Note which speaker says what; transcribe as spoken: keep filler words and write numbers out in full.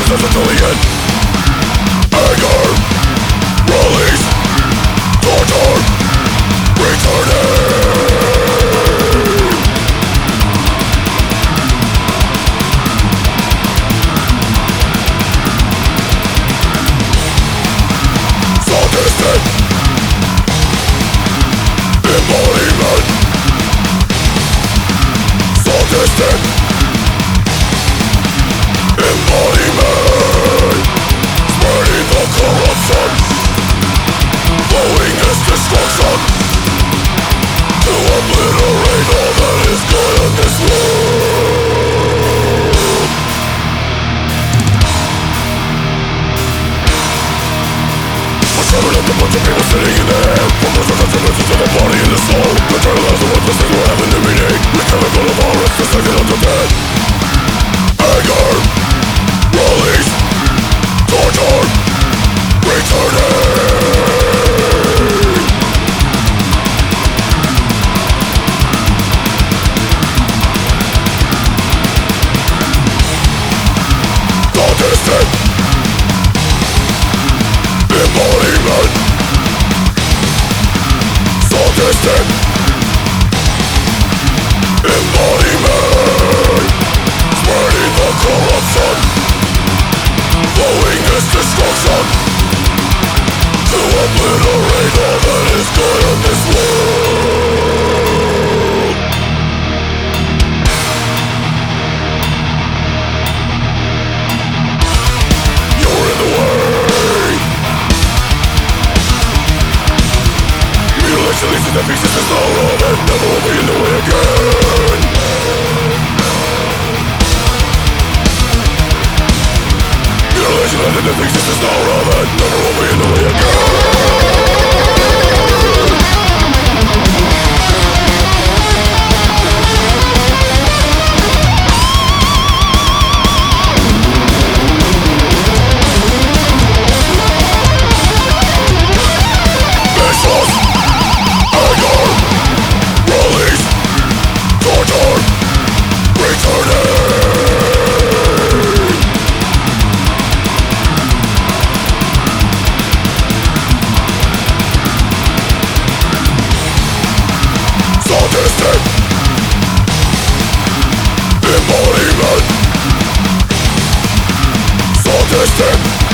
Speaker 1: resistance until the end. Anger, release, torture, returning. Sadistic embodiment. Sadistic embodiment. Spreading the corruption, flowing this destruction, to obliterate all that is good in this world. I shuddered at the bunch of people sitting in there, from the sentiments to the body and the soul. Materialize the worthless things will have a new meaning. The chemical of our risk is taken unto death. Anger, release, torture, returning. Sadistic embodiment. Sadistic embodiment. Spreading the corruption, flowing this destruction, to obliterate all that is good in this world. You're in the way. Mutilation leads to the pieces is no relevant. Never will be in the way again. Mutilation leads to the pieces is no relevant. Never will be in the way again. Vicious anger, release, torture, returning. Sadistic embodiment. Sadistic